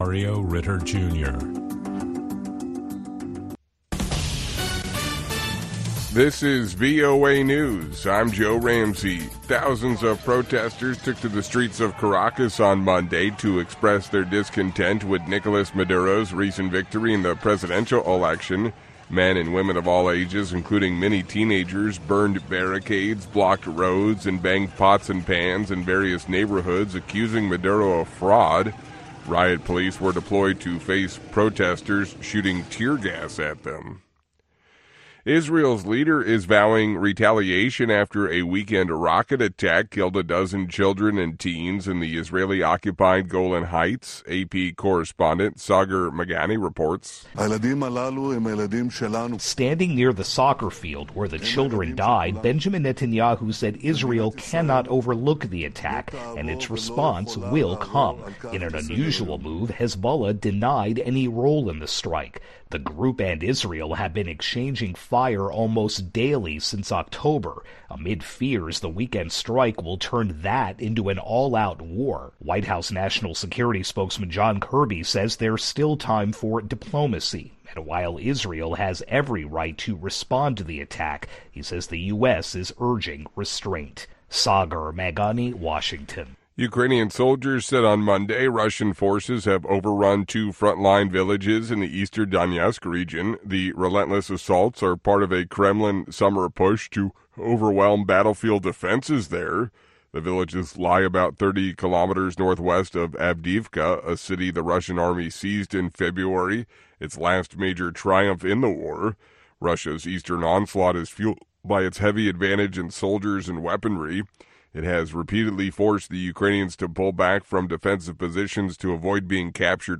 Mario Ritter Jr. This is VOA News. I'm Joe Ramsey. Thousands of protesters took to the streets of Caracas on Monday to express their discontent with Nicolas Maduro's recent victory in the presidential election. Men and women of all ages, including many teenagers, burned barricades, blocked roads, and banged pots and pans in various neighborhoods, accusing Maduro of fraud. Riot police were deployed to face protesters shooting tear gas at them. Israel's leader is vowing retaliation after a weekend rocket attack killed a dozen children and teens in the Israeli-occupied Golan Heights. AP correspondent Sagar Magani reports. Standing near the soccer field where the children died, Benjamin Netanyahu said Israel cannot overlook the attack, and its response will come. In an unusual move, Hezbollah denied any role in the strike. The group and Israel have been exchanging fire almost daily since October, amid fears the weekend strike will turn that into an all-out war. White House National Security spokesman John Kirby says there's still time for diplomacy. And while Israel has every right to respond to the attack, he says the U.S. is urging restraint. Sagar Magani, Washington. Ukrainian soldiers said on Monday Russian forces have overrun two frontline villages in the eastern Donetsk region. The relentless assaults are part of a Kremlin summer push to overwhelm battlefield defenses there. The villages lie about 30 kilometers northwest of Avdiivka, a city the Russian army seized in February, its last major triumph in the war. Russia's eastern onslaught is fueled by its heavy advantage in soldiers and weaponry. It has repeatedly forced the Ukrainians to pull back from defensive positions to avoid being captured